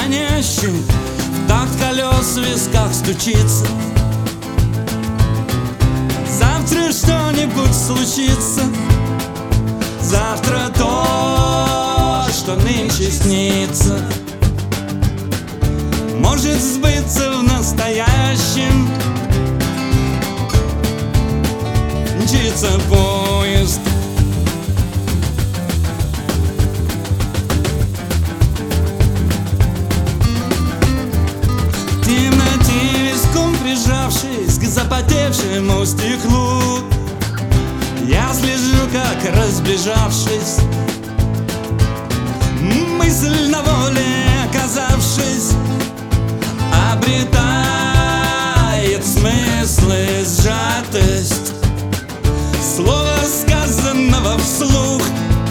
манящий, в такт колес в висках стучится. Завтра что-нибудь случится, завтра то, что нынче снится, может сбыться в настоящем. Мчится поезд. В темноте виском прижавшись к запотевшему стеклу, я слежу, как разбежавшись, мысль на воле оказавшись, обретает смыслы сжатость слова, сказанного вслух.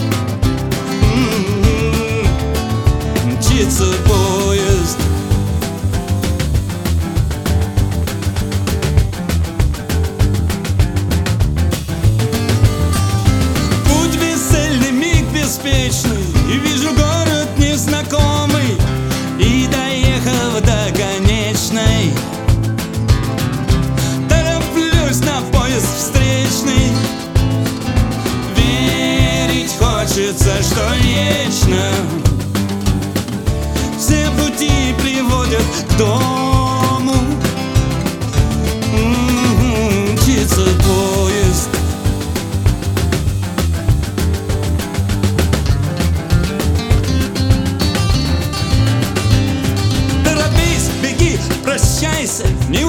Мчится поезд. Путь бесцельный, миг беспечный, и вижу город незнакомый, и доехав до конечной, тороплюсь на поезд встречный. Верить хочется, что вечно все пути приводят к дому. Мчится поезд. Торопись, беги, прощайся, не